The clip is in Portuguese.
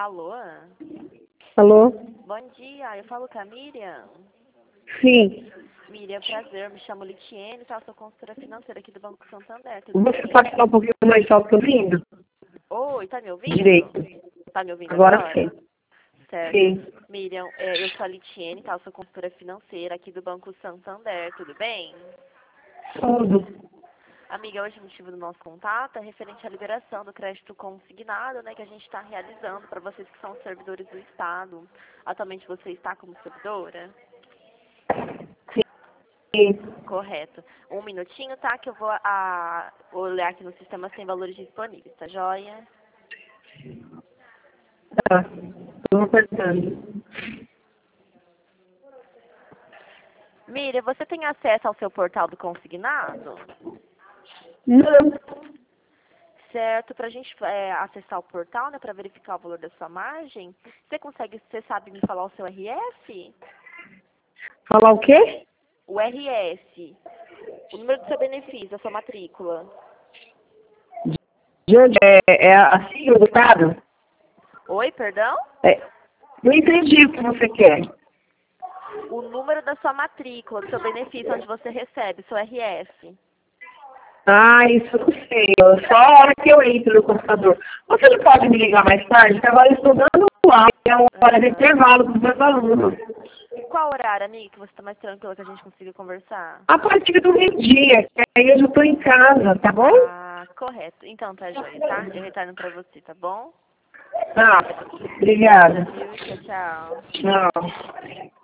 Alô? Alô? Bom dia, eu falo com a Miriam. Sim. Miriam, prazer, me chamo Litiene, tá? Sou consultora financeira aqui do Banco Santander, tudo Você bem? pode falar um pouquinho mais alto que eu tô ouvindo? Oi, tá me ouvindo? Direito. Tá me ouvindo Agora agora? sim. Certo. Sim. Miriam, eu sou a Litiene, tá? Eu sou consultora financeira aqui do Banco Santander, tudo bem? Tudo. Amiga, hoje o motivo do nosso contato é referente à liberação do crédito consignado, né, que a gente está realizando para vocês que são servidores do Estado. Atualmente você está como servidora? Sim. Correto. Um minutinho, tá? Que eu vou olhar aqui no sistema sem valores disponíveis, tá joia? Tá. Tô apertando. Miriam, você tem acesso ao seu portal do consignado? Não. Certo, para a gente acessar o portal, né, para verificar o valor da sua margem, você sabe me falar o seu RS? Falar o quê? O RS, o número do seu benefício, a sua matrícula. De onde é a sigla do Estado? Oi, perdão? É. Não entendi o que você quer. O número da sua matrícula, do seu benefício, onde você recebe, seu RS. Ah, isso eu não sei. Só a hora que eu entro no computador. Você não pode me ligar mais tarde? Porque agora eu estou dando aula. É uma hora de intervalo para os meus alunos. E qual horário, amiga, que você está mais tranquila que a gente consiga conversar? A partir do meio-dia, que aí eu já estou em casa, tá bom? Ah, correto. Então tá, joia, tá? Eu retorno pra você, tá bom? Tá. Obrigada, Obrigada. viu? Tchau, tchau. Tchau.